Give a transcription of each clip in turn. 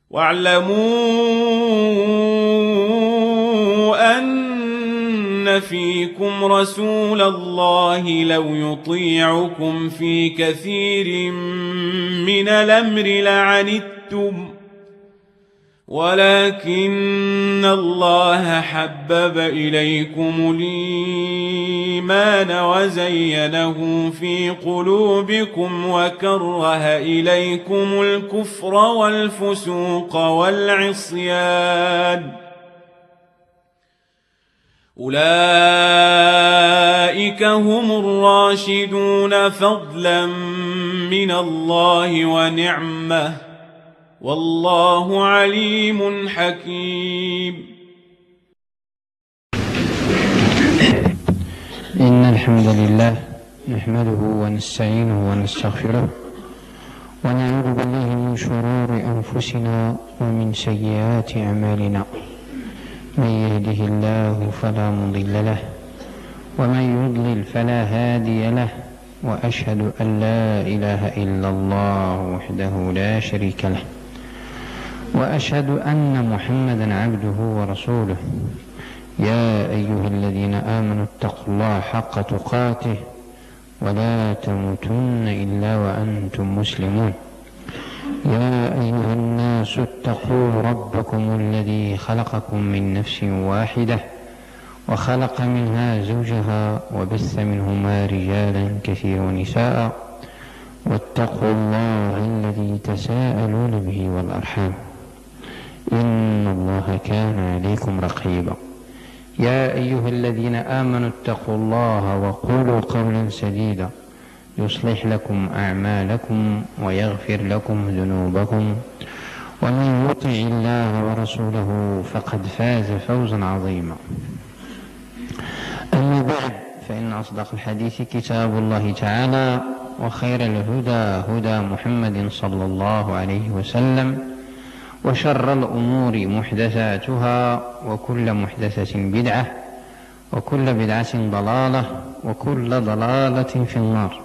واعلموا أن فيكم رسول الله لو يطيعكم في كثير من الأمر لعنتم ولكن الله حبب إليكم الإيمان وزينه في قلوبكم وكره إليكم الكفر والفسوق والعصيان أولئك هم الراشدون فضلا من الله ونعمة والله عليم حكيم. إن الحمد لله نحمده ونستعينه ونستغفره ونعوذ بالله من شرور أنفسنا ومن سيئات أعمالنا، من يهده الله فلا مضل له ومن يضلل فلا هادي له، وأشهد أن لا إله إلا الله وحده لا شريك له، وأشهد أن محمدا عبده ورسوله. يا أيها الذين آمنوا اتقوا الله حق تقاته ولا تموتن إلا وأنتم مسلمون. يا أيها الناس اتقوا ربكم الذي خلقكم من نفس واحدة وخلق منها زوجها وبث منهما رجالا كثيرا ونساء، واتقوا الله الذي تساءلون به والأرحام إن الله كان عليكم رقيبا. يا أيها الذين آمنوا اتقوا الله وقولوا قولا سديدا يصلح لكم أعمالكم ويغفر لكم ذنوبكم، ومن يطع الله ورسوله فقد فاز فوزا عظيما. أما بعد، فإن أصدق الحديث كتاب الله تعالى، وخير الهدى هدى محمد صلى الله عليه وسلم، وشر الأمور محدثاتها، وكل محدثة بدعة، وكل بدعة ضلالة، وكل ضلالة في النار.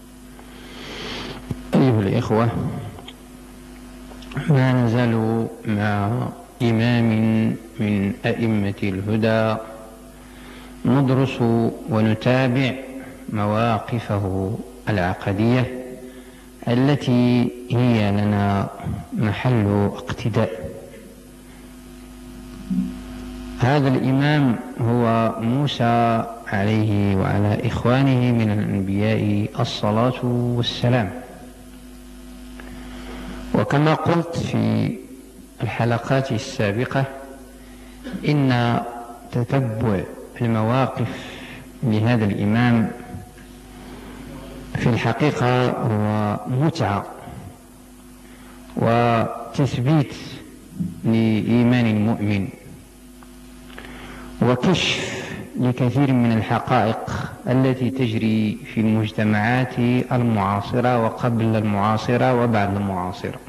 أيها الإخوة، ما نزال مع إمام من أئمة الهدى ندرس ونتابع مواقفه العقدية التي هي لنا محل اقتداء. هذا الإمام هو موسى عليه وعلى إخوانه من الأنبياء الصلاة والسلام. وكما قلت في الحلقات السابقة، إن تتبع المواقف لهذا الإمام في الحقيقة هو متعة وتثبيت لإيمان المؤمن، وكشف لكثير من الحقائق التي تجري في المجتمعات المعاصرة وقبل المعاصرة وبعد المعاصرة،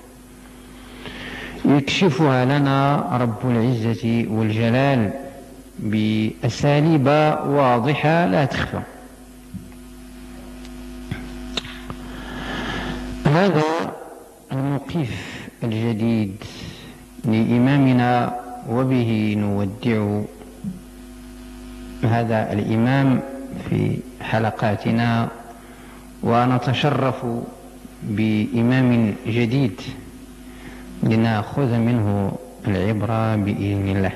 يكشفها لنا رب العزة والجلال بأساليب واضحة لا تخفى. هذا الموقف الجديد لإمامنا، وبه نودع هذا الإمام في حلقاتنا، ونتشرف بإمام جديد لنأخذ منه العبرة بإذن الله.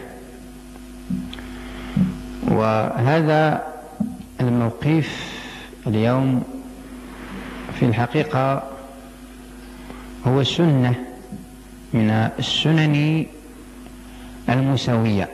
وهذا الموقف اليوم في الحقيقة هو سنة من السنن المساوية،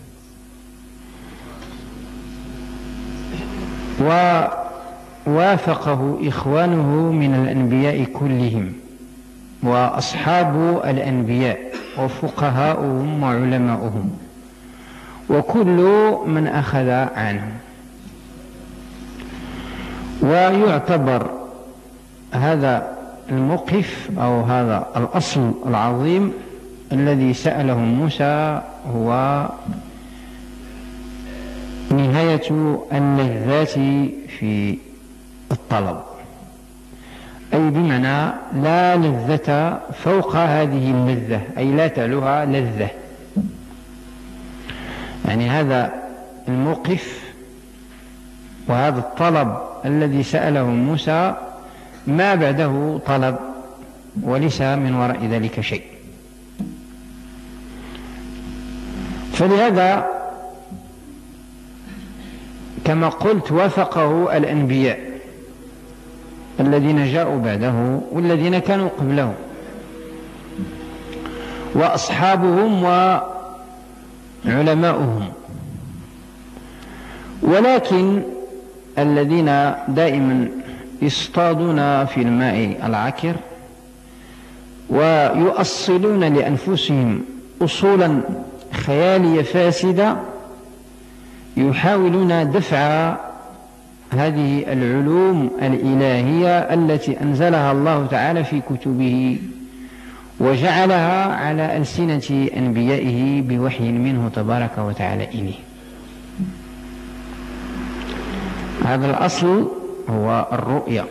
ووافقه إخوانه من الأنبياء كلهم، وأصحاب الأنبياء وفقهاؤهم وعلماؤهم، وكل من أخذ عنهم. ويعتبر هذا الموقف أو هذا الأصل العظيم الذي سأله موسى هو نهاية اللذات في الطلب، أي بمعنى لا لذة فوق هذه اللذة، أي لا تعلوها لذة. يعني هذا الموقف وهذا الطلب الذي سأله موسى ما بعده طلب، وليس من وراء ذلك شيء. فلهذا كما قلت وافقه الأنبياء الذين جاءوا بعده والذين كانوا قبله وأصحابهم وعلماؤهم، ولكن الذين دائما يصطادون في الماء العكر ويؤصلون لأنفسهم أصولا خيالية فاسدة يحاولون دفع هذه العلوم الإلهية التي أنزلها الله تعالى في كتبه وجعلها على ألسنة أنبيائه بوحي منه تبارك وتعالى إليه. هذا الأصل هو الرؤية،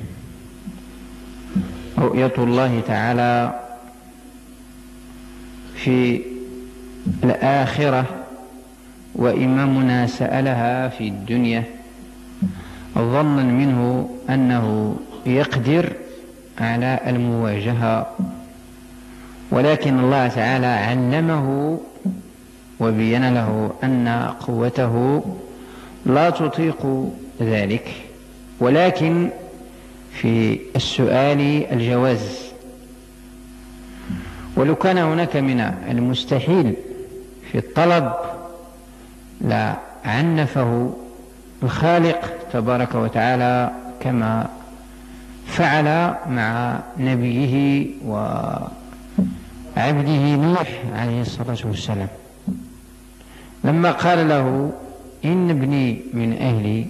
رؤية الله تعالى في الآخرة، وإمامنا سألها في الدنيا ظنا منه أنه يقدر على المواجهة، ولكن الله تعالى علمه وبين له أن قوته لا تطيق ذلك، ولكن في السؤال الجواز. ولو كان هناك من المستحيل في الطلب لا عنفه الخالق تبارك وتعالى كما فعل مع نبيه وعبده نوح عليه الصلاة والسلام لما قال له إن ابني من أهلي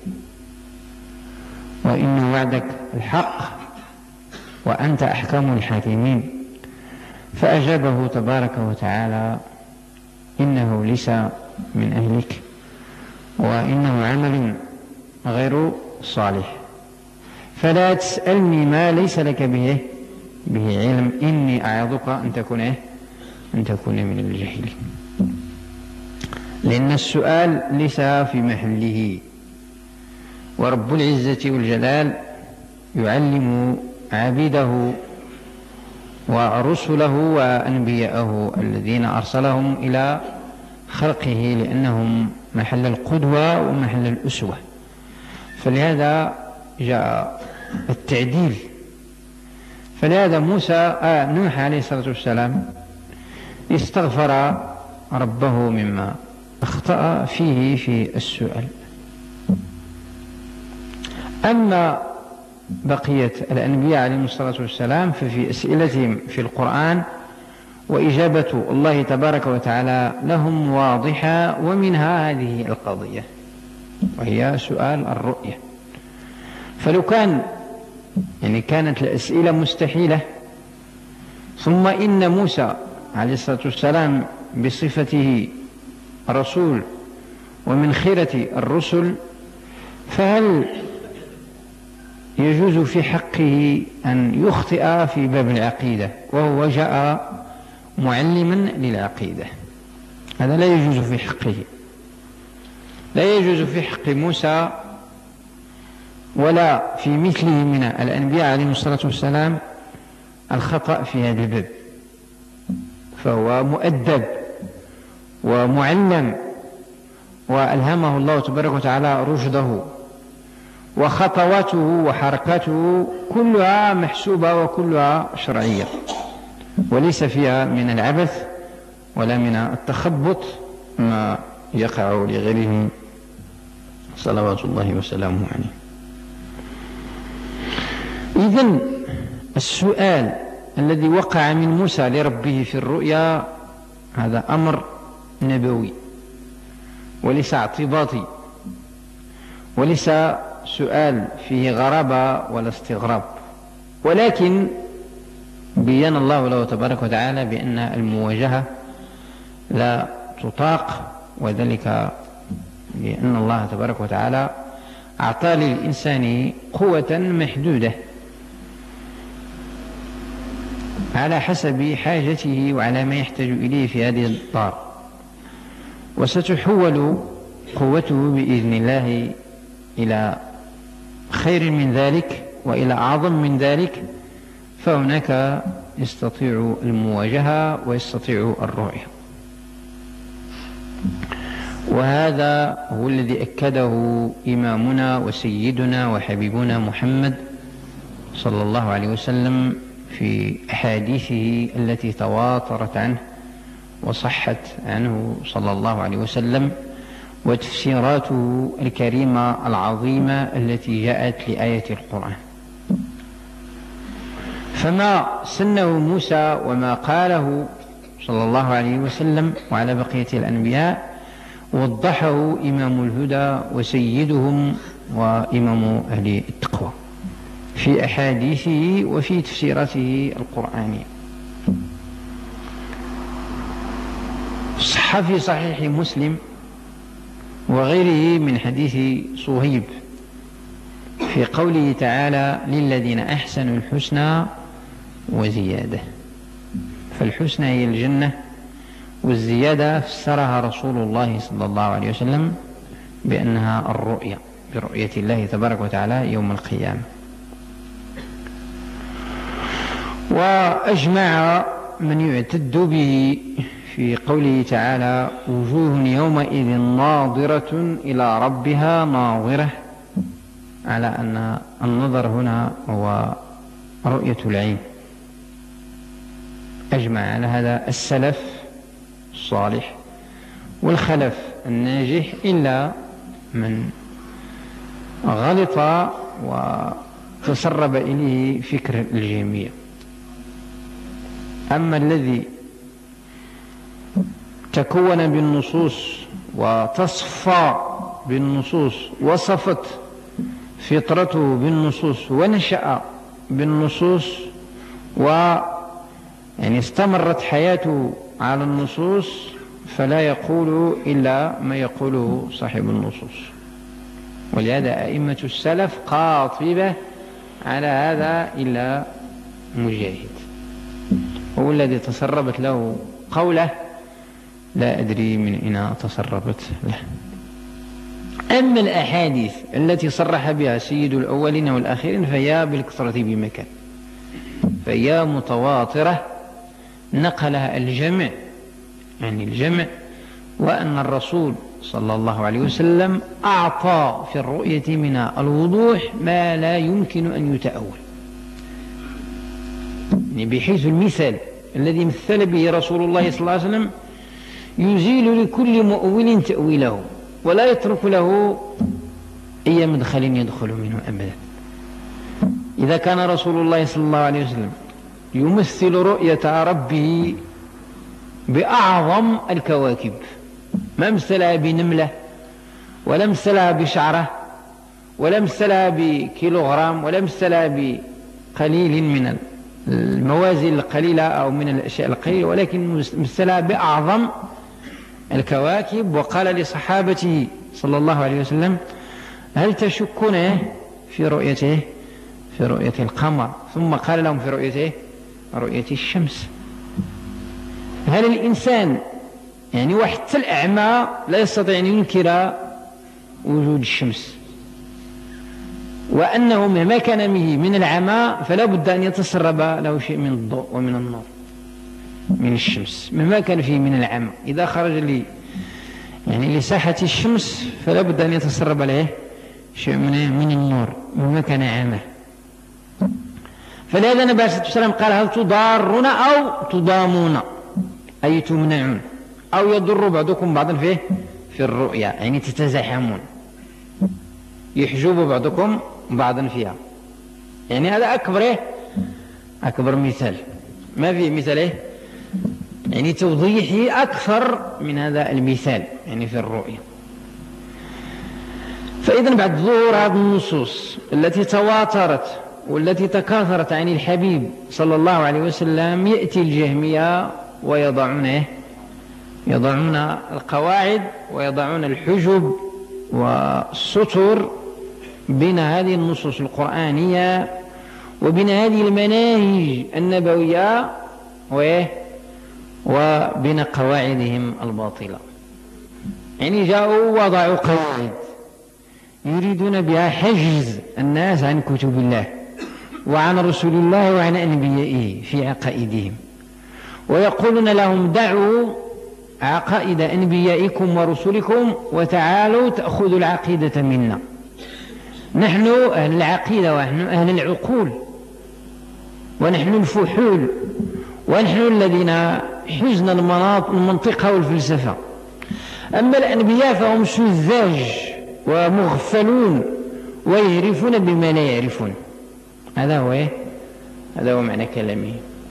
وإن وعدك الحق وأنت أحكم الحاكمين، فأجابه تبارك وتعالى إنه ليس من أهلك وإنه عمل غير صالح، فلا تسألني ما ليس لك به علم، إني أعظك أن تكون من الجاهلين. لأن السؤال ليس في محله، ورب العزة والجلال يعلم عبيده ورسله وأنبياءه الذين أرسلهم إلى خلقه، لأنهم محل القدوة ومحل الأسوة. فلهذا جاء التعديل. فلهذا نوح عليه الصلاة والسلام استغفر ربه مما أخطأ فيه في السؤال. أما بقية الأنبياء عليهم الصلاة والسلام ففي أسئلتهم في القرآن وإجابة الله تبارك وتعالى لهم واضحة، ومنها هذه القضية وهي سؤال الرؤية. فلو كانت الأسئلة مستحيلة، ثم إن موسى عليه الصلاة والسلام بصفته رسول ومن خيرة الرسل، فهل يجوز في حقه أن يخطئ في باب العقيدة وهو جاء معلما للعقيدة؟ هذا لا يجوز في حقه، لا يجوز في حق موسى ولا في مثله من الأنبياء عليهم الصلاة والسلام الخطأ في هذا الباب، فهو مؤدب ومعلم وألهمه الله تبارك وتعالى رشده، وخطواته وحركاته كلها محسوبة وكلها شرعية، وليس فيها من العبث ولا من التخبط ما يقع لغيره صلوات الله وسلامه عليه. إذن السؤال الذي وقع من موسى لربه في الرؤيا هذا أمر نبوي وليس اعتباطي، وليس سؤال فيه غرابة ولا استغراب، ولكن بيّن الله له تبارك وتعالى بأن المواجهة لا تطاق، وذلك لأن الله تبارك وتعالى أعطى للإنسان قوة محدودة، على حسب حاجته وعلى ما يحتاج إليه في هذه الدار، وستحول قوته بإذن الله إلى خير من ذلك وإلى أعظم من ذلك، فهناك يستطيع المواجهة ويستطيع الرؤية. وهذا هو الذي أكده إمامنا وسيدنا وحبيبنا محمد صلى الله عليه وسلم في أحاديثه التي تواترت عنه وصحت عنه صلى الله عليه وسلم، وتفسيراته الكريمة العظيمة التي جاءت لآية القرآن. فما سنه موسى وما قاله صلى الله عليه وسلم وعلى بقية الأنبياء وضحه إمام الهدى وسيدهم وإمام أهل التقوى في أحاديثه وفي تفسيراته القرآنية. صح في صحيح مسلم وغيره من حديث صهيب في قوله تعالى: للذين أحسنوا الحسنى وزيادة. فالحسنى هي الجنة، والزيادة فسرها رسول الله صلى الله عليه وسلم بأنها الرؤية، برؤية الله تبارك وتعالى يوم القيامة. وأجمع من يعتد به في قوله تعالى: وجوه يومئذ ناظرة إلى ربها ناظرة، على أن النظر هنا هو رؤية العين. أجمع على هذا السلف الصالح والخلف الناجح، إلا من غلط وتسرب إليه فكر الجميع. أما الذي تكون بالنصوص وتصفى بالنصوص وصفت فطرته بالنصوص ونشأ بالنصوص يعني استمرت حياته على النصوص، فلا يقول إلا ما يقوله صاحب النصوص. ولهذا أئمة السلف قاطبة على هذا إلا مجاهد، هو الذي تسربت له قوله، لا أدري من أين تسربت له. أما الأحاديث التي صرح بها سيد الأولين والآخرين فهي بالكثرة بمكان، فهي متواترة نقلها الجمع، يعني الجمع، وأن الرسول صلى الله عليه وسلم أعطى في الرؤية من الوضوح ما لا يمكن أن يتأول، يعني بحيث المثال الذي مثل به رسول الله صلى الله عليه وسلم يزيل لكل مؤول تأويله، ولا يترك له أي مدخل يدخل منه أبدا. إذا كان رسول الله صلى الله عليه وسلم يمثل رؤية ربه بأعظم الكواكب، ما مثلها بنملة ولا مثلها بشعرة ولا مثلها بكيلوغرام ولا مثلها بقليل من الموازين القليلة أو من الأشياء القليلة، ولكن مثلها بأعظم الكواكب. وقال لصحابته صلى الله عليه وسلم: هل تشكون في رؤيته؟ في رؤية القمر. ثم قال لهم: في رؤيته؟ رؤية الشمس. هل الإنسان يعني وحتى الأعمى لا يستطيع أن ينكر وجود الشمس، وأنه مهما كان من العمى فلا بد أن يتسرب له شيء من الضوء ومن النور من الشمس، مهما كان فيه من العمى. إذا خرج يعني لساحة الشمس فلا بد أن يتسرب له شيء من النور مهما كان عمى. فلهذا النبي عليه الصلاة والسلام قال: هل تضارون أو تضامون، أي تمنعون، أو يضر بعضكم بعضا في الرؤيا، يعني تتزاحمون، يحجب بعضكم بعضا فيها. يعني هذا أكبر مثال، ما فيه مثال يعني توضيحي أكثر من هذا المثال يعني في الرؤيا. فإذا بعد ظهور هذه النصوص التي تواترت والتي تكاثرت عن الحبيب صلى الله عليه وسلم، يأتي الجهمية يضعون القواعد ويضعون الحجب والسطر بين هذه النصوص القرآنية وبين هذه المناهج النبوية وبناء قواعدهم الباطلة. يعني جاءوا وضعوا قواعد يريدون بها حجز الناس عن كتب الله وعن رسول الله وعن أنبيائه في عقائدهم، ويقولون لهم دعوا عقائد أنبيائكم ورسلكم وتعالوا تأخذوا العقيدة منا، نحن أهل العقيدة ونحن أهل العقول ونحن الفحول ونحن الذين حزن المنطقة والفلسفة. أما الأنبياء فهم سذاج ومغفلون ويعرفون بما لا يعرفون. هذا هو معنى كلامه.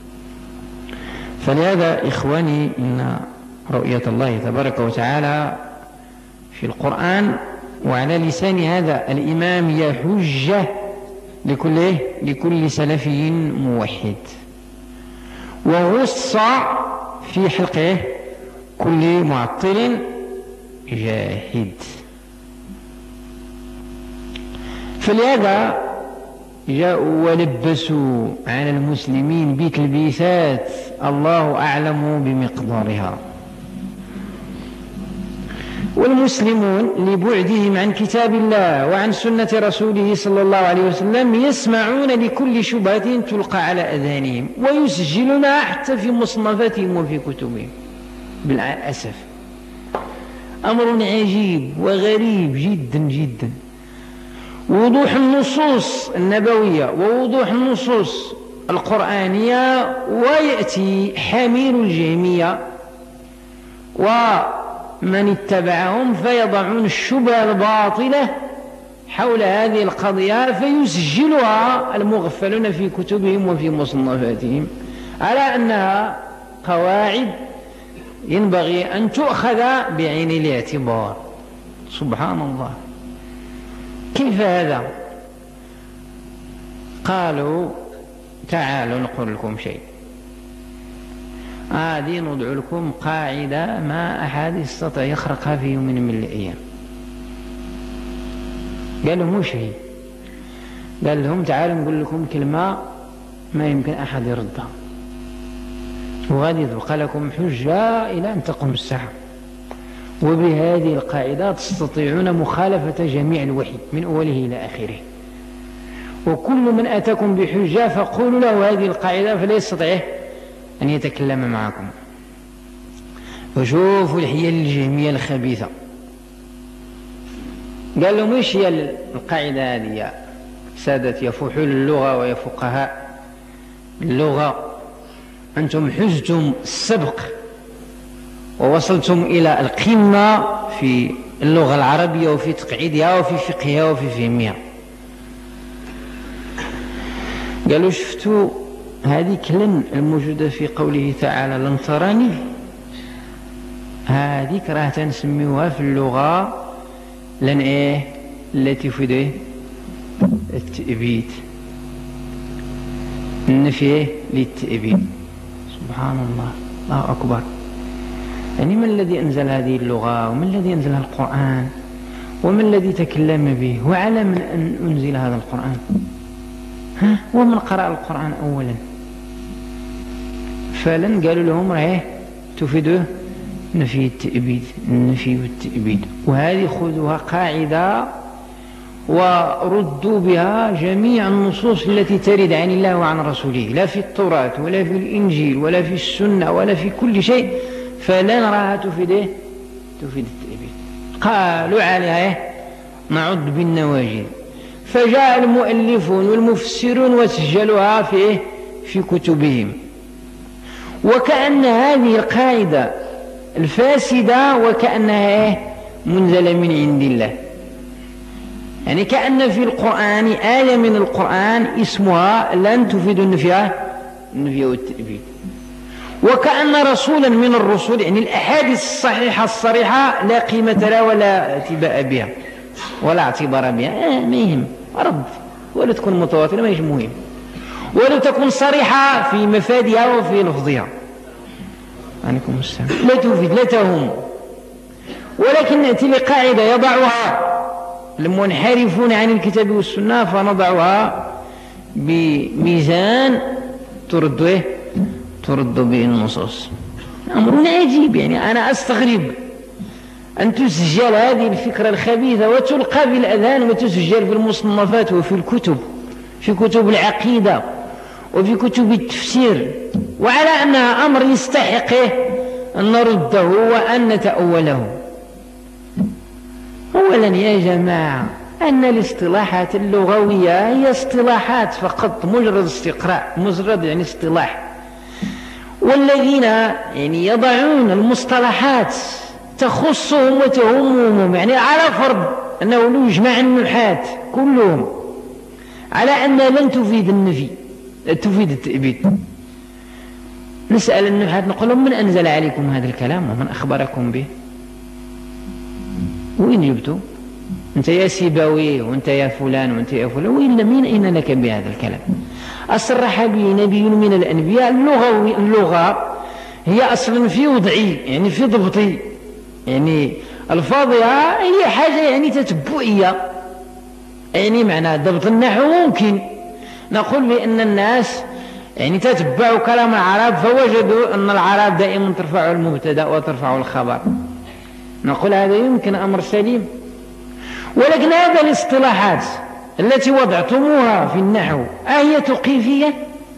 فلهذا إخواني إن رؤية الله تبارك وتعالى في القرآن وعلى لسان هذا الإمام هي حجة لكل سلفي موحد، وغص في حلقه كل معطل جاهد. فلهذا جاءوا ولبسوا على المسلمين بتلبيسات الله أعلم بمقدارها. والمسلمون لبعدهم عن كتاب الله وعن سنة رسوله صلى الله عليه وسلم يسمعون لكل شبهة تلقى على أذانهم ويسجلونها حتى في مصنفاتهم وفي كتبهم. بالأسف أمر عجيب وغريب جدا جدا. وضوح النصوص النبوية ووضوح النصوص القرآنية، ويأتي حمير الجهمية ومن اتبعهم فيضعون الشبهة الباطلة حول هذه القضية فيسجلها المغفلون في كتبهم وفي مصنفاتهم على أنها قواعد ينبغي أن تؤخذ بعين الاعتبار. سبحان الله، كيف هذا؟ قالوا تعالوا نقول لكم شيء، هذه نضع لكم قاعدة ما أحد يستطيع يخرقها في يوم من الأيام. قال لهم وش هي؟ قال لهم تعالوا نقول لكم كلمة ما يمكن أحد يردها، وغادي تبقى لكم حجة إلى أن تقوم الساعة، وبهذه القاعدة تستطيعون مخالفة جميع الوحي من أوله إلى آخره، وكل من أتاكم بحجة فقولوا له هذه القاعدة فلا يستطيع أن يتكلم معكم. وشوفوا الحيل الجهمية الخبيثة. قال لهم ايش هي القاعدة هذه يا سادتي يا فحول اللغة ويا فقهاء اللغة؟ أنتم حزتم السبق ووصلتم إلى القمة في اللغة العربية وفي تقعيدها وفي فقهها وفي فهمها. قالوا شفتوا هذه لن الموجودة في قوله تعالى لن تراني، هذيك راه تنسميوها في اللغة لن التي تفيد التأبيد، النفي للتأبيد. سبحان الله، الله أكبر. يعني من الذي أنزل هذه اللغة ومن الذي أنزلها القرآن ومن الذي تكلم به وعلى من أن أنزل هذا القرآن؟ ومن قرأ القرآن أولا؟ فلن قالوا لهم راه تفيده نفي التأبيد، النفي والتأبيد. وهذه خذوها قاعدة وردوا بها جميع النصوص التي ترد عن الله وعن رسوله، لا في التوراة ولا في الإنجيل ولا في السنة ولا في كل شيء، فلا نراها تفيد التأبيد. قالوا عليها نعض بالنواجذ. فجاء المؤلفون والمفسرون وسجلوها في كتبهم، وكأن هذه القاعدة الفاسدة وكأنها منزلة من عند الله. يعني كأن في القرآن آية من القرآن اسمها لن تفيد النفي والتأبيد، وكأن رسولا من الرسل، يعني الأحاديث الصحيحة الصريحة لا قيمة لها ولا اعتباء بها ولا اعتبار بها، ما يهم رد، ولا تكون متواترة ما يهم مهم، ولا تكون صريحة في مفادها وفي لفظها. عليكم السلام. لا تفيد لا تهم. ولكن نأتي لقاعدة يضعها المنحرفون عن الكتاب والسنة ترد به النصوص. أمر عجيب، يعني أنا أستغرب أن تسجل هذه الفكرة الخبيثة وتلقى في الأذهان وتسجل في المصنفات وفي الكتب، في كتب العقيدة وفي كتب التفسير، وعلى أنها أمر يستحقه أن نرده وأن نتأوله. أولا يا جماعة، أن الاصطلاحات اللغوية هي اصطلاحات فقط، مجرد استقراء، مجرد يعني اصطلاح. والذين يعني يضعون المصطلحات تخصهم وتهمهم، يعني على فرض أنه لو يجمع النحاة كلهم على أنها لن تفيد النفي، تفيد التأبيد، نسأل النحاة نقول لهم: من أنزل عليكم هذا الكلام ومن أخبركم به؟ وين جبتوا؟ أنت يا سيبوي وأنت يا فلان وأنت يا فلان، وإلا مين أين لك بهذا الكلام؟ أصرح به نبي من الأنبياء. اللغة هي أصلا في وضعي، يعني في ضبطي، يعني ألفاظها هي حاجة يعني تتبعية، يعني معنى ضبط النحو ممكن نقول بأن الناس يعني تتبعوا كلام العرب فوجدوا أن العرب دائما ترفع المبتدأ وترفع الخبر، نقول هذا يمكن أمر سليم. ولكن هذه الاصطلاحات التي وضعتموها في النحو أهي توقيفية؟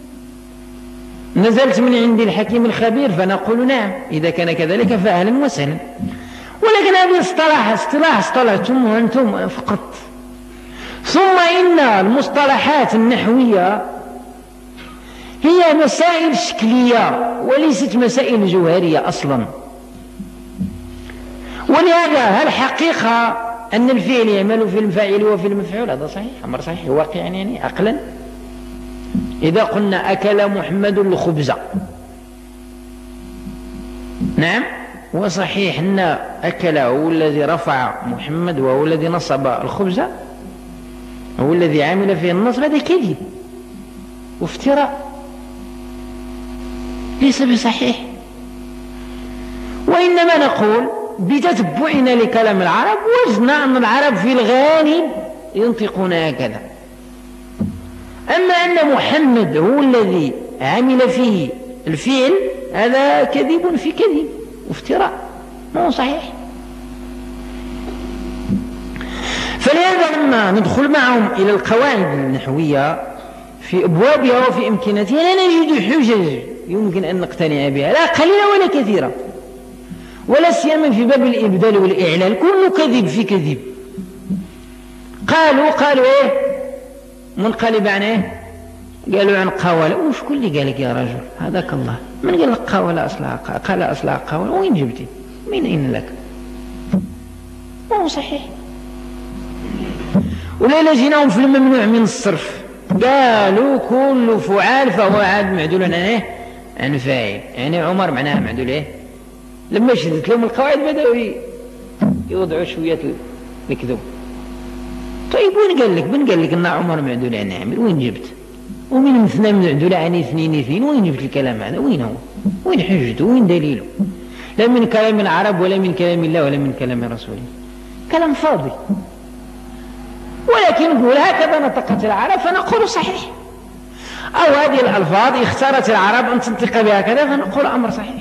نزلت من عند الحكيم الخبير؟ فنقول نعم، إذا كان كذلك فأهلا وسهلا. ولكن هذه اصطلاح اصطلحتموها أنتم فقط. ثم إن المصطلحات النحوية هي مسائل شكلية وليست مسائل جوهرية أصلا. ولهذا الحقيقة أن الفعل يعمل في الفاعل وفي المفعول، هذا صحيح، أمر صحيح واقعا يعني عقلا. إذا قلنا أكل محمد الخبز، نعم، وصحيح أن أكل هو الذي رفع محمد وهو الذي نصب الخبز، هو الذي عمل فيه النصب، هذا كذب وافتراء ليس بصحيح. وإنما نقول بتتبعنا لكلام العرب وجدنا أن العرب في الغالب ينطقون هكذا. أما أن محمد هو الذي عمل فيه الفعل، هذا كذب في كذب وافتراء، ما هو صحيح. فلهذا لما ندخل معهم إلى القواعد النحوية في أبوابها وفي إمكاناتها لا نجد حجج يمكن أن نقتنع بها، لا قليلة ولا كثيرة، ولا سيما في باب الإبدال والإعلان، كله كذب في كذب. قالوا إيه؟ منقلب عن إيه؟ قالوا عن قاولة. وش كل اللي قالك يا رجل؟ هذاك الله، من قال لك قاولة أصلها قال أصلها قاولة؟ وين جبتي؟ من أين لك؟ ما هو صحيح. ولا جيناهم في الممنوع من الصرف، قالوا كل فعال فهو عاد معدول عن إيه؟ عن فاعل، يعني عمر معناها معدول إيه؟ لما شدت لهم القواعد بدأوا يوضعوا شوية الكذب. طيب وين قال لك أن عمر معدول عن عامر؟ وين جبت؟ ومن مثنى معدول عن اثنين، وين جبت الكلام هذا؟ وين هو؟ وين حجته؟ وين دليله؟ لا من كلام العرب ولا من كلام الله ولا من كلام رسوله، كلام فاضي. ولكن نقول هكذا نطقت العرب فنقول صحيح، أو هذه الألفاظ اختارت العرب أن تنطق بها كذا فنقول أمر صحيح.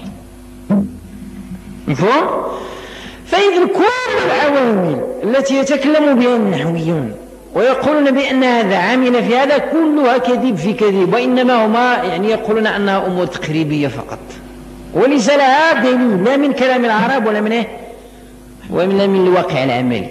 مفهوم؟ فإذا كل العوامل التي يتكلم بها النحويون ويقولون بأن هذا عامل في هذا كلها كذب في كذب، وإنما هما يعني يقولون أنها أمور تقريبية فقط وليس لها دليل لا من كلام العرب ولا من إيه؟ ولا من الواقع العملي.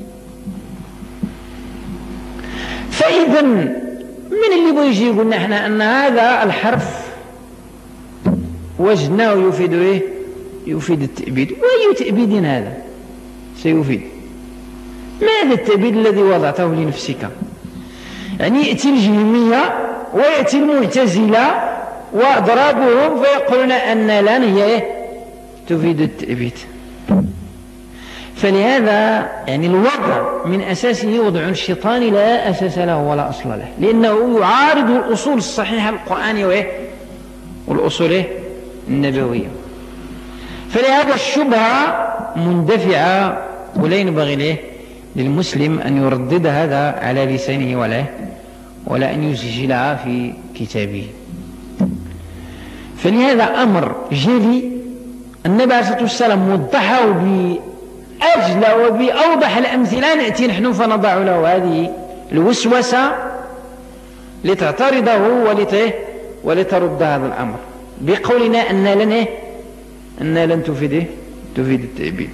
فإذا من اللي بيجي يقول نحن أن هذا الحرف وجدناه يفيد إيه؟ يفيد التأبيد. وأي تأبيد هذا سيفيد؟ ماذا التأبيد الذي وضعته لنفسك؟ يعني يأتي الجهمية ويأتي المعتزلة وأضرابهم فيقولون أن لن هي تفيد التأبيد. فلهذا يعني الوضع من أساسه وضع الشيطان لا أساس له ولا أصل له، لأنه يعارض الأصول الصحيحة القرآنية والأصول النبوية. فلهذا الشبهة مندفعة ولا ينبغي للمسلم أن يردد هذا على لسانه ولا أن يسجلها في كتابه. فلهذا أمر جلي النبي عليه الصلاة والسلام وضحه بأجل وبأوضح الأمثلة، نأتي نحن فنضع له هذه الوسوسة لتعترضه ولترد هذا الأمر بقولنا أن لن تفيد التعبيد.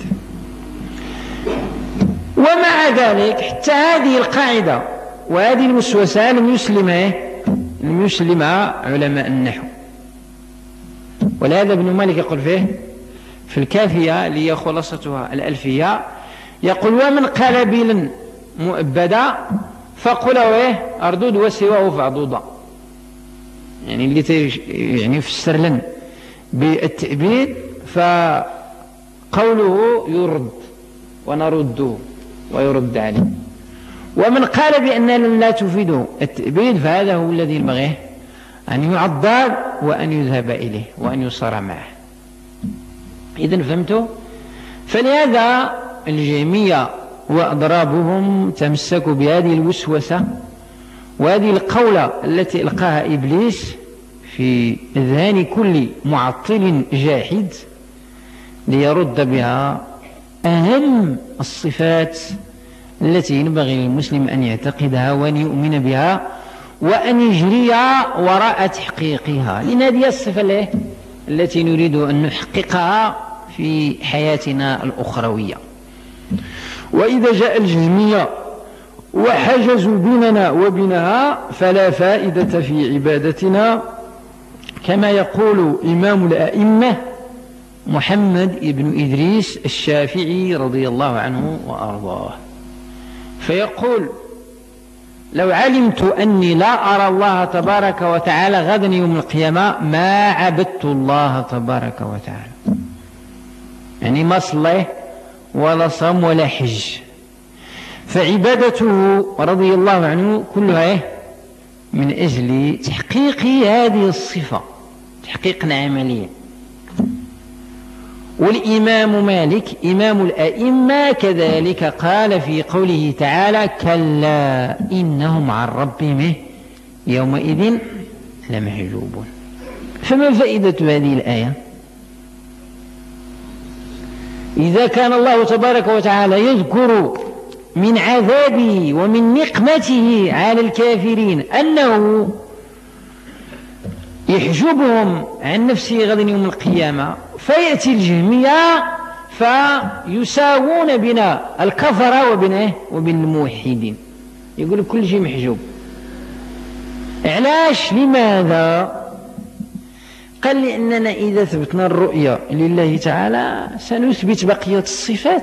ومع ذلك حتى هذه القاعدة وهذه الوسوسة لم يسلمها علماء النحو. ولهذا ابن مالك يقول في الكافية اللي هي خلاصتها الألفية، يقول: ومن قال بلن مؤبدا فقله أردود وسواه فعضوضا. يعني اللي يفسر لن بالتأبيد فقوله يرد ونرده ويرد عليه. ومن قال بأن لن لا تفيده التأبيد فهذا هو الذي ينبغي أن يعضد وأن يذهب إليه وأن يصار معه. إذن فهمتوا؟ فلهذا الجهمية وأضرابهم تمسكوا بهذه الوسوسة وهذه القولة التي ألقاها إبليس في أذهان كل معطل جاحد ليرد بها أهم الصفات التي ينبغي للمسلم أن يعتقدها وأن يؤمن بها وأن يجري وراء تحقيقها، لأن هذه الصفة التي نريد أن نحققها في حياتنا الأخروية. وإذا جاء الجهمية وحجزوا بيننا وبينها فلا فائدة في عبادتنا، كما يقول إمام الأئمة محمد بن إدريس الشافعي رضي الله عنه وأرضاه، فيقول: لو علمت أني لا أرى الله تبارك وتعالى غدا يوم القيامة ما عبدت الله تبارك وتعالى. يعني ما صلى ولا صام ولا حج، فعبادته رضي الله عنه كلها من أجل تحقيق هذه الصفة تحقيقا عمليا. والإمام مالك إمام الأئمة كذلك قال في قوله تعالى: كلا إنهم عن ربهم يومئذ لمحجوبون. فما فائدة هذه الآية؟ إذا كان الله تبارك وتعالى يذكر من عذابه ومن نقمته على الكافرين أنه يحجبهم عن نفسه غدا يوم القيامة، فيأتي الجهمية فيساوون بنا الكفرة وبين الموحدين، يقول كل شيء محجوب. علاش؟ لماذا؟ قال: لأننا إذا ثبتنا الرؤية لله تعالى سنثبت بقية الصفات،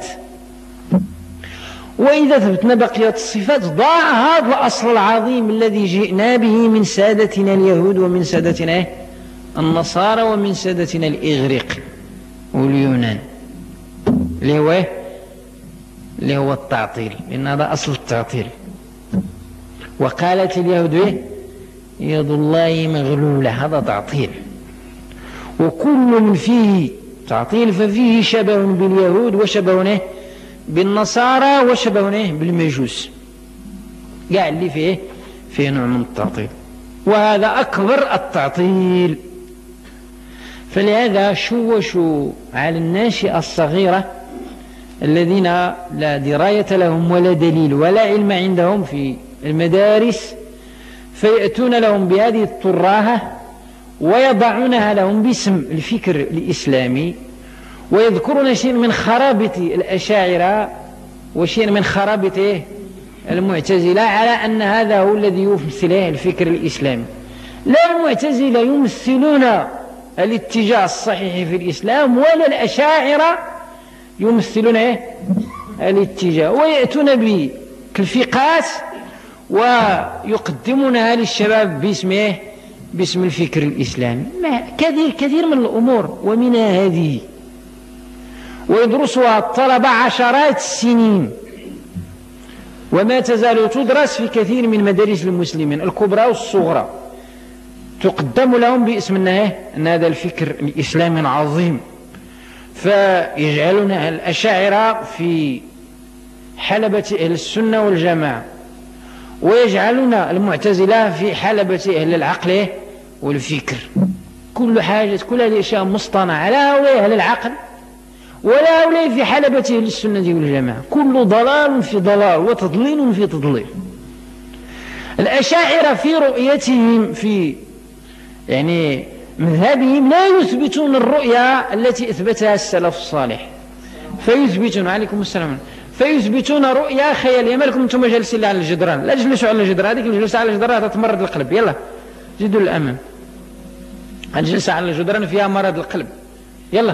وإذا ثبتنا بقية الصفات ضاع هذا الأصل العظيم الذي جئنا به من سادتنا اليهود ومن سادتنا النصارى ومن سادتنا الإغريق واليونان، اللي هو التعطيل، لأن هذا أصل التعطيل. وقالت اليهود يد الله مغلولة، هذا تعطيل. وكل من فيه تعطيل ففيه شبه باليهود وشبه بالنصارى وشبه بالمجوس، قاع اللي فيه نوع من التعطيل، وهذا أكبر التعطيل. فلهذا شوشوا على الناشئة الصغيرة الذين لا دراية لهم ولا دليل ولا علم عندهم في المدارس، فيأتون لهم بهذه التراهة ويضعونها لهم باسم الفكر الإسلامي، ويذكرون شيء من خرابة الأشاعرة وشيء من خرابة المعتزلة على أن هذا هو الذي يمثل الفكر الإسلامي. لا، المعتزلة يمثلون الاتجاه الصحيح في الإسلام، ولا الأشاعرة يمثلون الاتجاه، ويأتون بالفقهات ويقدمونها للشباب باسم الفكر الإسلامي. كثير من الأمور ومنها هذه، ويدرسها الطلبة عشرات السنين وما تزال تدرس في كثير من مدارس المسلمين الكبرى والصغرى، تقدم لهم باسم أن هذا الفكر الإسلامي العظيم، فيجعلون الأشاعرة في حلبة أهل السنة والجماعة، ويجعلون المعتزلة في حلبة أهل العقل والفكر. كل حاجة، كل هذه الأشياء مصطنعة، لا هؤلاء أهل العقل ولا هؤلاء في حلبة للسنة والجماعة، كل ضلال في ضلال وتضليل في تضليل. الأشاعرة في رؤيتهم في يعني مذهبهم لا يثبتون الرؤيا التي أثبتها السلف الصالح، فيثبتون عليكم السلام، فيثبتون رؤيا خيالية. ما لكم أنتم جالسين على الجدران؟ لا تجلسوا على الجدران، هذيك الجلسة على الجدران تتمرض القلب. يلا زيدوا للأمام، الجلسة على الجدران فيها مرض القلب. يلا.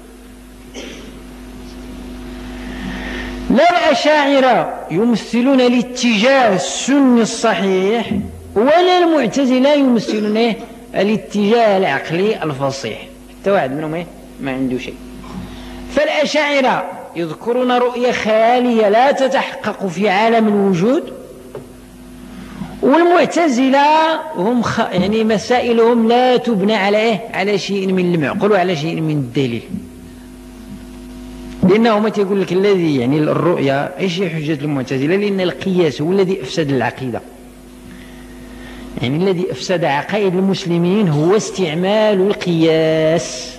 لا الأشاعرة يمثلون الاتجاه السني الصحيح، ولا المعتزلة يمثلون الاتجاه العقلي الفصيح. حتى واحد منهم ما عنده شيء. فالأشاعرة يذكرون رؤية خيالية لا تتحقق في عالم الوجود، والمعتزلة هم يعني مسائلهم لا تبنى على شيء من المعقول وعلى شيء من الدليل، لأنه متى يقول لك الذي يعني الرؤيا ايش هي حجة المعتزلة؟ لأن القياس هو الذي أفسد العقيدة، يعني الذي أفسد عقائد المسلمين هو استعمال القياس.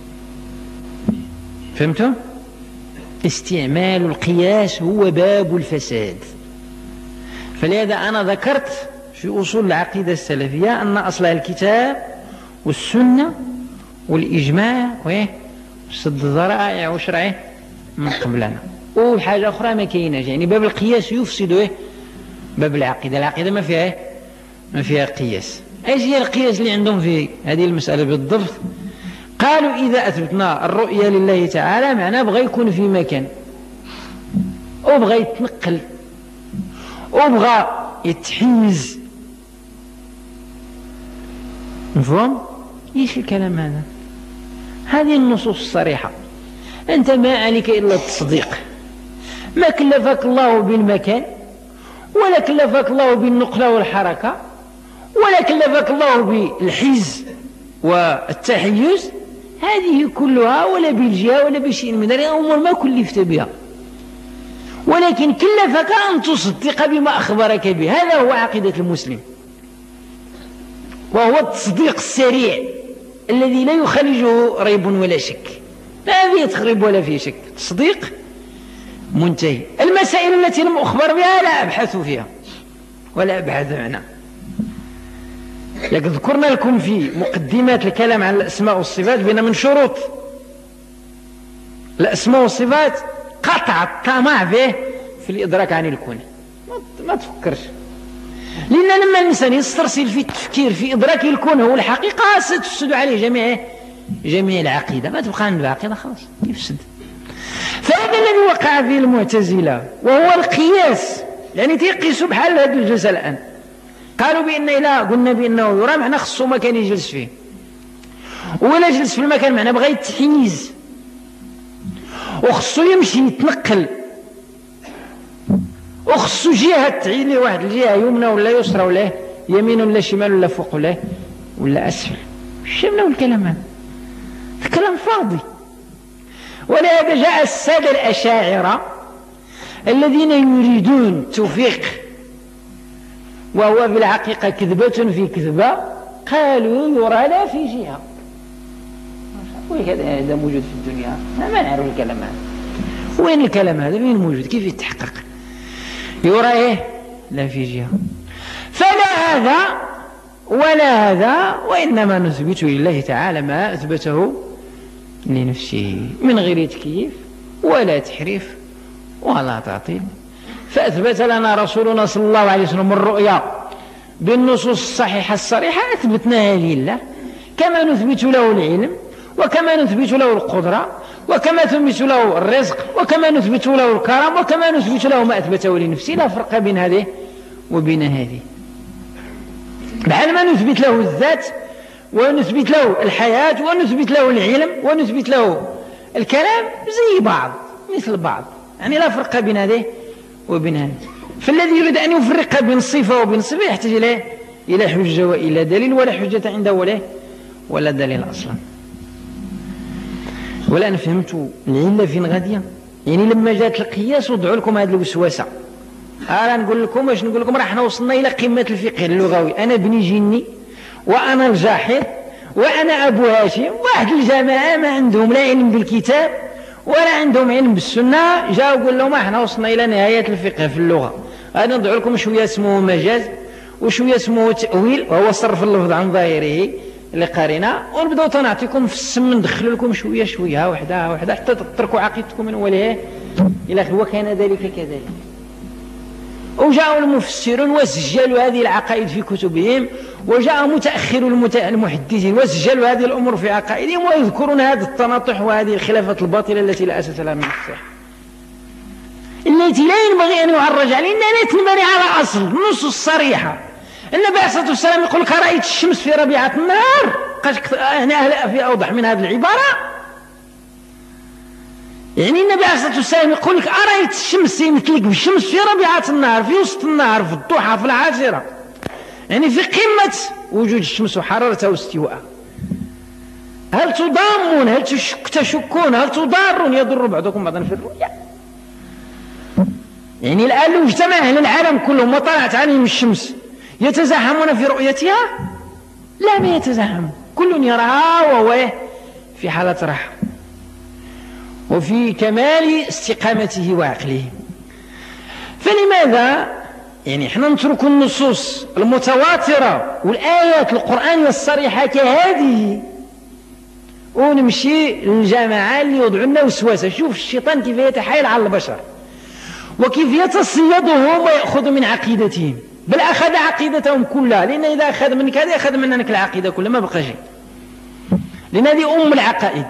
فهمتم؟ استعمال القياس هو باب الفساد. فلهذا أنا ذكرت في أصول العقيدة السلفية أن أصلها الكتاب والسنة والإجماع وسد الذرائع وشرعه من قبلنا، وحاجة أخرى ما كايناش. يعني باب القياس يفسد باب العقيدة. العقيدة ما فيها قياس. ايش هي القياس اللي عندهم في هذه المسألة بالضبط؟ قالوا إذا أثبتنا الرؤية لله تعالى معناه بغى يكون في مكان، وبغى يتنقل، وبغى يتحيز. مفهوم؟ ايش الكلام هذا؟ هذه النصوص الصريحة، أنت ما عليك إلا التصديق. ما كلفك الله بالمكان، ولا كلفك الله بالنقلة والحركة، ولا كلفك الله بالحيز والتحيز، هذه كلها ولا بالجهة ولا بشيء من ذلك أمور ما كلفت بها، ولكن كلفك أن تصدق بما أخبرك به. هذا هو عقيدة المسلم، وهو التصديق السريع الذي لا يخرجه ريب ولا شك، لا فيه تخريب ولا فيه شك، تصديق منتهي. المسائل التي لم أخبر بها لا أبحث فيها ولا أبحث عنها، لكن ذكرنا لكم في مقدمات الكلام عن الأسماء والصفات بأن من شروط الأسماء والصفات قطع الطمع به في الإدراك عن الكون. ما تفكرش، لأن لما الإنسان يسترسل في التفكير في إدراك الكون هو الحقيقة ستفسد عليه جميع العقيدة، ما تبقى عنده عقيدة خلاص يفسد. فهذا الذي وقع فيه المعتزلة وهو القياس، يعني تيقيسوا بحال هذه الجلسة الآن. قالوا بأن إلا قلنا بأنه يرى معنى خصو مكان يجلس فيه، ولا جلس في المكان معنى بغى يتحيز، وخصو يمشي يتنقل، وخصو جهة تعيلي واحد الجهة يمنى ولا يسرى ولا يمين ولا شمال ولا فوق ولا أسفل. شمنا الكلام هذا الكلام فاضي. ولهذا جاء السادة الأشاعرة الذين يريدون التوفيق، وهو بالحقيقة كذبة في كذبة، قالوا يرى لا في جهة. هذا موجود في الدنيا؟ ما نعرف الكلام هذا. وين الكلام هذا؟ وين موجود؟ كيف يتحقق؟ يرى لا في جهة. فلا هذا ولا هذا، وإنما نثبت لله تعالى ما أثبته لنفسه من غير تكييف ولا تحريف ولا تعطيل. فأثبت لنا رسولنا صلى الله عليه وسلم الرؤيا بالنصوص الصحيحة الصريحة، أثبتناها لله، كما نثبت له العلم، وكما نثبت له القدرة، وكما نثبت له الرزق، وكما نثبت له الكرم، وكما نثبت له ما أثبته لنفسه. لا فرق بين هذه وبين هذه. بحال ما نثبت له الذات، ونثبت له الحياة، ونثبت له العلم، ونثبت له الكلام، زي بعض مثل بعض، يعني لا فرق بين هذه وبين هذه. فالذي يريد أن يفرق بين الصفة وبين الصفة يحتاج إلى حجة وإلى دليل، ولا حجة عنده ولا دليل أصلا. والآن فهمتوا العلة فين غادية؟ يعني لما جاءت القياس وضعوا لكم هذه الوسوسة. أنا نقول لكم راه حنا وصلنا إلى قمة الفقه اللغوي. أنا ابني جني، وأنا الجاحظ، وأنا أبو هاشم. واحد الجماعة ما عندهم لا علم بالكتاب ولا عندهم علم بالسنة، جاءوا قال لهم احنا وصلنا إلى نهاية الفقه في اللغة، أنا ندعو لكم شوية اسمه مجاز وشوية اسمه تأويل وهو صرف اللفظ عن ظاهره لقارنة، ونبداو تنعطيكم في السم ندخل لكم شوية شوية وحدة وحدة حتى تتركوا عقيدتكم من أولها إلى آخره. وكان ذلك كذلك. وجاءوا المفسرون وسجلوا هذه العقائد في كتبهم، وجاء متأخر المحدثين وسجلوا هذه الأمور في عقائدهم، ويذكرون هذا التناطح وهذه الخلافة الباطلة التي لا أساس لها من الصحة، التي لا ينبغي أن يعرج عليها، إنها تنبني على أصل النصوص الصريحة. النبي عليه الصلاة والسلام يقول لك رأيت الشمس في ربيعة النهار، هنا في أوضح من هذه العبارة. يعني النبي عليه الصلاة والسلام يقول لك أرأيت الشمس، يمثلك بالشمس في ربيعة النهار، في وسط النهار، في الضحى، في العاشرة، يعني في قمة وجود الشمس وحرارتها واستواءها. هل تضامون؟ هل تشكون؟ هل تضارون؟ يضر بعضكم بعضا في الرؤيا. يعني الآن لو اجتمع أهل العالم كلهم وطلعت عليهم الشمس يتزاحمون في رؤيتها؟ لا، ما يتزاحم، كل يراها وهو في حالة راحة وفي كمال استقامته وعقله. فلماذا يعني احنا نترك النصوص المتواترة والآيات القرآنية الصريحة كهذه ونمشي للجماعة اللي يوضعوا لنا وسواسة؟ شوف الشيطان كيف يتحايل على البشر وكيف يتصيدهم ويأخذ من عقيدتهم، بل أخذ عقيدتهم كلها، لأن إذا أخذ منك هذا أخذ منك العقيدة كلها، ما بقى شيء، لأن هذه أم العقائد.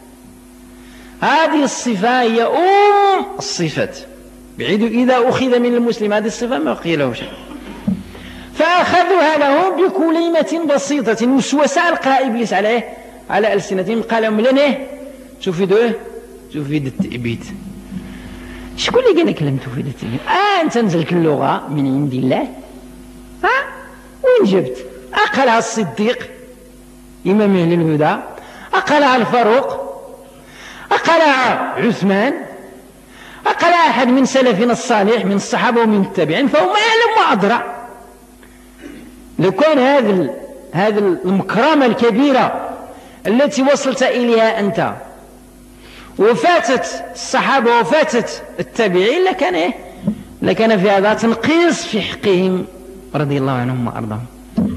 هذه الصفة هي أم الصفات، بعيد إذا أخذ من المسلم هذه الصفة ما بقي له شيء. فأخذوها لهم بكلمة بسيطة وسوسة ألقاها إبليس على ألسنتهم، قال لهم لنا تفيد التأبيد. شكون اللي قال لك لم تفيد التأبيد؟ أنت نزلت اللغة من عند الله، وين جبت؟ أقلها الصديق إمام أهل الهدى، أقلها الفاروق، أقلها عثمان، أقلها أحد من سلفنا الصالح من الصحابة ومن التابعين، فهم يعلم وأدرى. لو كان هذه المكرمة الكبيرة التي وصلت إليها أنت وفاتت الصحابة وفاتت التابعين لكان في هذا تنقيص في حقهم رضي الله عنهم وأرضاهم.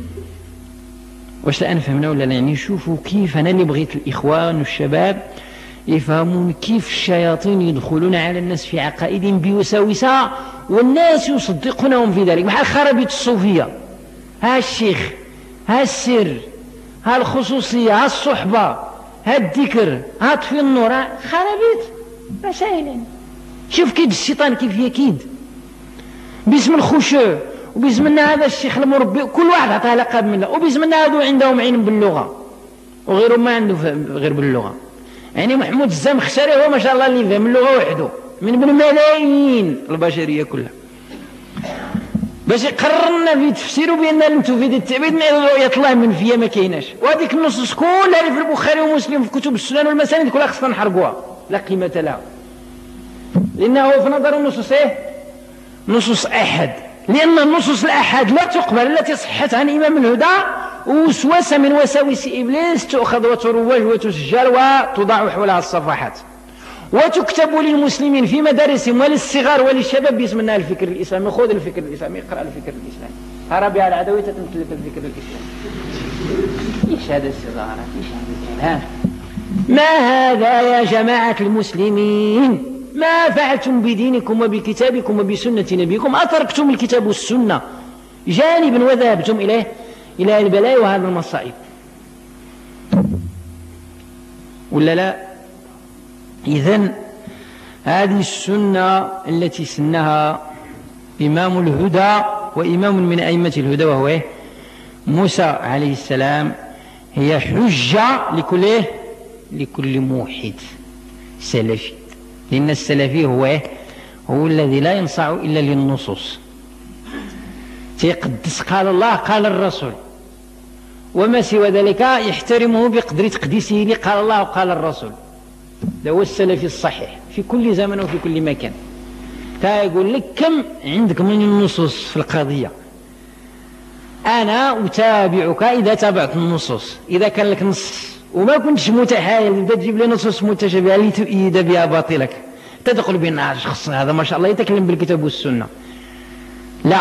واش الآن فهمنا ولا لا؟ يعني شوفوا كيف أنا اللي بغيت الإخوان والشباب يفهمون كيف الشياطين يدخلون على الناس في عقائدهم بوساوسة والناس يصدقونهم في ذلك، بحال خرابيط الصوفية. ها الشيخ، ها السر، ها الخصوصية، ها الصحبة، ها الذكر، ها طفي النور، خرابيط مسائل. شوف كيد الشيطان كيف يكيد باسم الخشوع وباسم أن هذا الشيخ المربي، كل واحد عطاه لقب منه، وباسم أن هذو عندهم علم باللغة وغيرهم ما عنده غير باللغة. يعني محمود الزمخشري هو ما شاء الله اللي فهم اللغة وحده من ملايين البشرية كلها، باش يقررنا في تفسيره بأن لم تفيد التعبيد من رؤية الله منفية ما كايناش. وهذيك النصوص كلها اللي في البخاري ومسلم في كتب السنن والمسانيد كلها خصنا نحرقوها، لا قيمة لها، لأنه في نظر النصوص نصوص أحد، لأن النصوص الأحد لا تقبل التي صحت عن إمام الهدى ووسوسة من وساوس إبليس تؤخذ وتروج وتسجل وتضع حولها الصفحات وتكتب للمسلمين في مدارسهم وللصغار وللشباب باسم أنها الفكر الإسلامي. خذ الفكر الإسلامي، اقرأ الفكر الإسلامي، هربي على العدوية تمثل الفكر الإسلامي. إيش هذا الصغار؟ إيش هذا الكلام؟ ما هذا يا جماعة المسلمين؟ ما فعلتم بدينكم وبكتابكم وبسنة نبيكم؟ أتركتم الكتاب والسنة جانبا وذهبتم إلى البلاء وهذا المصائب، ولا لا؟ إذن هذه السنة التي سنها إمام الهدى وإمام من أئمة الهدى وهو موسى عليه السلام هي حجة لكل موحد سلفي، لأن السلفي هو الذي لا ينصاع إلا للنصوص، تيقدس قال الله قال الرسول، وما سوى ذلك يحترمه بقدر تقديسه لقال الله وقال الرسول. ده هو السلفي الصحيح في كل زمن وفي كل مكان. تا يقول لك كم عندك من النصوص في القضية، أنا أتابعك إذا تابعت النصوص. إذا كان لك نص وما كنتش متحايل تبدا تجيب لي نصوص متشابهة لتؤيد بها باطلك، تدخل بأن هذا الشخص هذا ما شاء الله يتكلم بالكتاب والسنة. لا،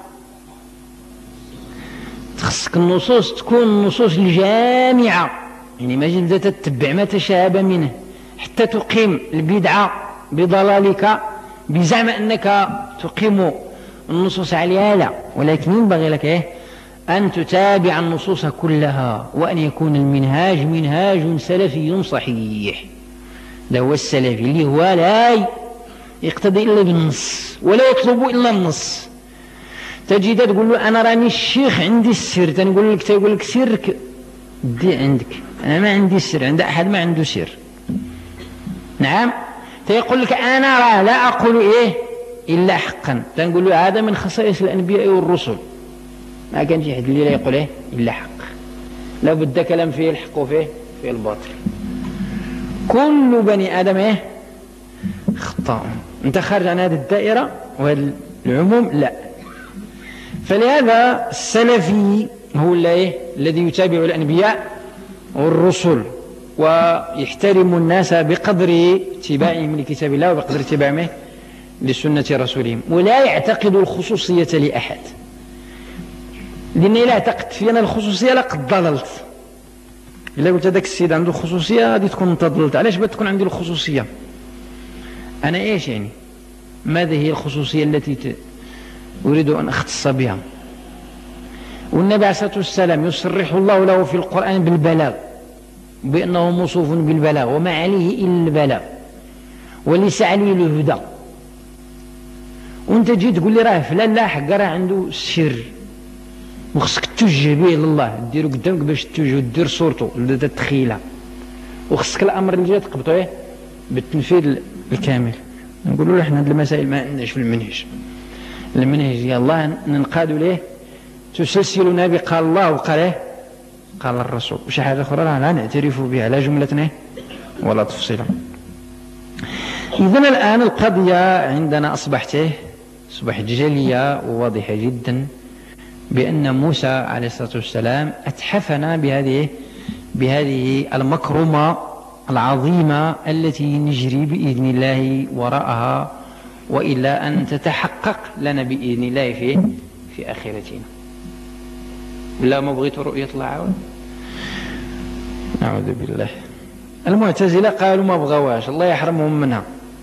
تخصك النصوص تكون النصوص الجامعة، يعني ما جلد تتبع ما تشابه منه حتى تقيم البدعة بضلالك بزعم أنك تقيم النصوص عليها. لا، ولكن ينبغي لك أن تتابع النصوص كلها، وأن يكون المنهاج منهاج سلفي صحيح. ده هو السلفي اللي هو لا يقتضي إلا بالنص ولا يطلب إلا النص. تجد تقول له أنا راني الشيخ عندي السر، تقول لك سرك دي عندك، أنا ما عندي السر، عند أحد ما عنده سر. نعم، تيقول لك أنا لا أقول إلا حقا، تنقول له هذا من خصائص الأنبياء والرسل، ما كان شي حد اللي لا يقول إلا حق، لا بد كلام فيه الحق وفيه الباطل. كل بني آدم خطاء، أنت خارج عن هذه الدائرة وهذا العموم لا. فلهذا السلفي هو الذي يتابع الأنبياء والرسل ويحترم الناس بقدر اتباعهم لكتاب الله وبقدر اتباعهم لسنة رسولهم، ولا يعتقد الخصوصية لأحد، لأني لا اعتقدت في أنا الخصوصية لقد ضللت. إلا قلت هذاك السيد عنده خصوصية غادي تكون أنت ضللت. علاش بغيت تكون عندي الخصوصية؟ أنا يعني ماذا هي الخصوصية التي أريد أن أختص بها؟ والنبي عليه الصلاة والسلام يصرح الله له في القرآن بالبلاغ، بأنه موصوف بالبلاغ وما عليه إلا البلاغ وليس عليه الهدى. وانت جيت تقول لي راه فلان لا حق راه عنده السر وخصك توجه به لله، ديرو قدامك باش توجه دير صورته ولا تتخيلها، وخصك الامر اللي جاي تقبطه بالتنفيذ الكامل. نقولوا له احنا هذه المسائل ما عندناش في المنهج. المنهج يا الله ننقاد ليه تسلسلنا بقال الله وقال قال الرسول، وشي حاجه اخرى لا نعترف بها لا جمله ولا تفصيلا. إذن الآن القضية عندنا أصبحت جلية وواضحة جدا، بأن موسى عليه الصلاة والسلام أتحفنا بهذه المكرمة العظيمة التي نجري بإذن الله وراءها، وإلا أن تتحقق لنا بإذن الله في آخرتنا. لا ما بغيت رؤية الله عاود، أعوذ بالله. المعتزلة قالوا ما بغواش، الله يحرمهم منها.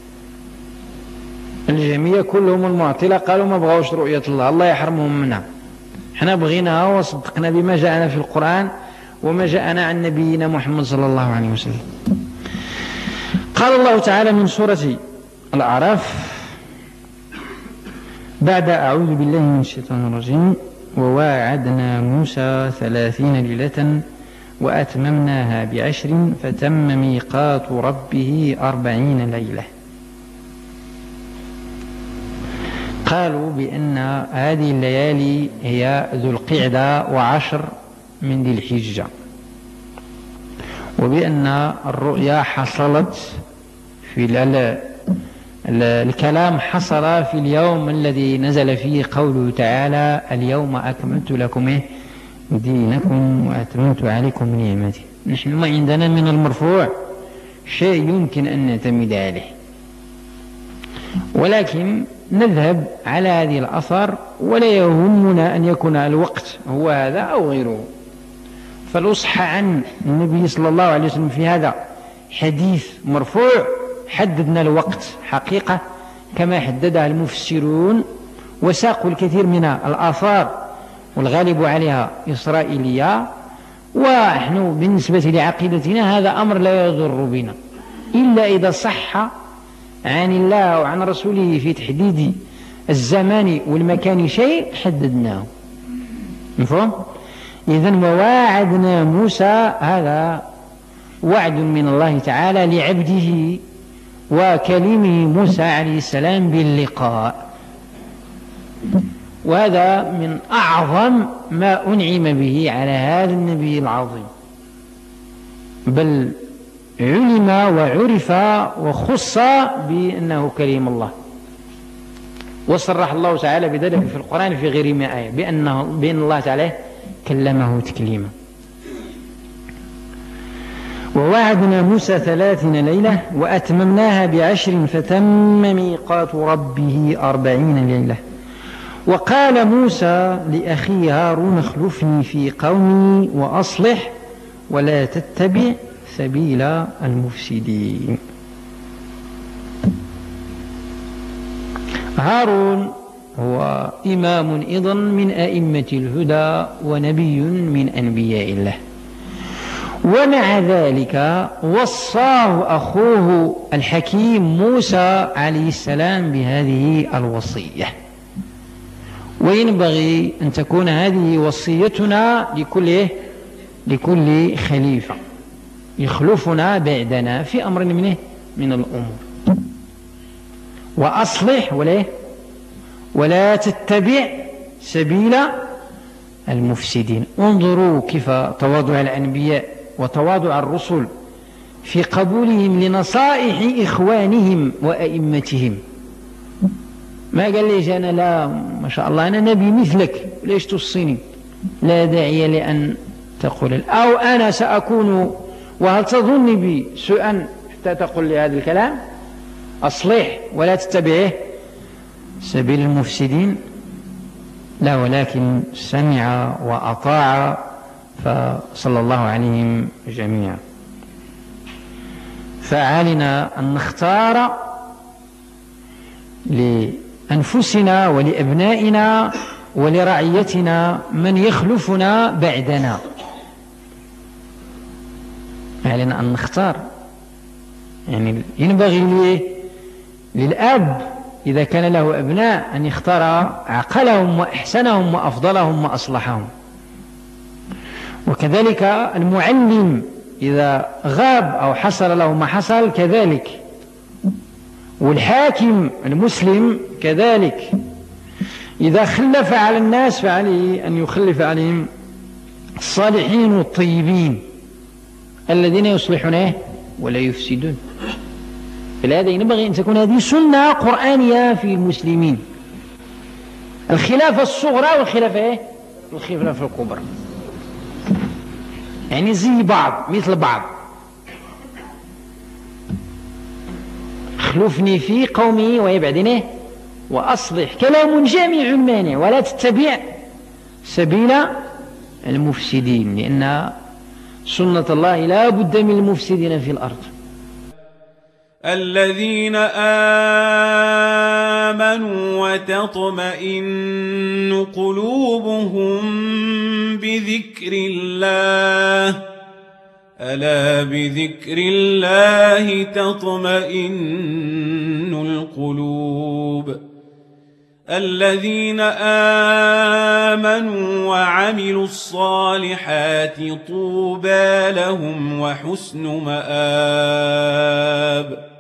الجميع كلهم المعطلة قالوا ما بغاوش رؤية الله، الله يحرمهم منها. احنا بغيناها وصدقنا بما جاءنا في القرآن وما جاءنا عن نبينا محمد صلى الله عليه وسلم. قال الله تعالى من سورة الأعراف بعد أعوذ بالله من الشيطان الرجيم: وواعدنا موسى 30 ليلة وأتممناها ب10 فتم ميقات ربه 40 ليلة. قالوا بأن هذه الليالي هي ذو القعدة و10 من ذي الحجة، وبأن الرؤيا حصلت في الكلام حصل في اليوم الذي نزل فيه قوله تعالى: اليوم أكملت لكم دينكم وأتممت عليكم نعمتي. نحن ما عندنا من المرفوع شيء يمكن أن نعتمد عليه، ولكن نذهب على هذه الأثر، ولا يهمنا أن يكون الوقت هو هذا أو غيره. فالأصح عن النبي صلى الله عليه وسلم في هذا حديث مرفوع حددنا الوقت حقيقة كما حددها المفسرون، وساقوا الكثير من الآثار والغالب عليها إسرائيلية. ونحن بالنسبة لعقيدتنا هذا أمر لا يضر بنا إلا إذا صح عن الله وعن رسوله في تحديد الزمان والمكان شيء حددناه. مفهوم؟ إذن وواعدنا موسى هذا وعد من الله تعالى لعبده وكلمه موسى عليه السلام باللقاء، وهذا من أعظم ما أنعم به على هذا النبي العظيم، بل علم وعرف وخص بأنه كليم الله. وصرح الله تعالى بذلك في القرآن في غير ما آية بأن الله تعالى كلمه تكليما. ووعدنا موسى 30 ليلة وأتممناها ب10 فتم ميقات ربه 40 ليلة. وقال موسى لأخيه هارون اخلفني في قومي وأصلح ولا تتبع سبيل المفسدين. هارون هو إمام أيضا من أئمة الهدى ونبي من أنبياء الله، ومع ذلك وصاه أخوه الحكيم موسى عليه السلام بهذه الوصية. وينبغي أن تكون هذه وصيتنا لكل خليفة يخلفنا بعدنا في أمر من الأمور. وأصلح ولا تتبع سبيل المفسدين. انظروا كيف تواضع الأنبياء وتواضع الرسل في قبولهم لنصائح إخوانهم وأئمتهم. ما قال ليش أنا لا ما شاء الله أنا نبي مثلك ليش توصيني؟ لا داعي لأن تقول أو أنا سأكون وهل تظن بي سوءا حتى تقول لي هذا الكلام؟ أصلح ولا تتبعه سبيل المفسدين. لا، ولكن سمع وأطاع فصلى الله عليهم جميعا. فعلينا أن نختار لأنفسنا ولأبنائنا ولرعيتنا من يخلفنا بعدنا. علينا أن نختار، يعني ينبغي للأب إذا كان له أبناء أن يختار عقلهم وأحسنهم وأفضلهم وأصلحهم. وكذلك المعلم إذا غاب أو حصل له ما حصل كذلك، والحاكم المسلم كذلك إذا خلف على الناس فعليه أن يخلف عليهم الصالحين والطيبين الذين يصلحون ولا يفسدون. فلهذا ينبغي أن تكون هذه سنة قرآنية في المسلمين، الخلافة الصغرى والخلافة الكبرى، يعني زي بعض مثل بعض. خلفني في قومي ويبعدني وأصلح، كلام جامع مانع. ولا تتبع سبيل المفسدين، لأن سنة الله لا بد من المفسدين في الأرض. الذين آمنوا وتطمئن قلوبهم بذكر الله، ألا بذكر الله تطمئن القلوب. الذين آمنوا وعملوا الصالحات طوبى لهم وحسن مآب.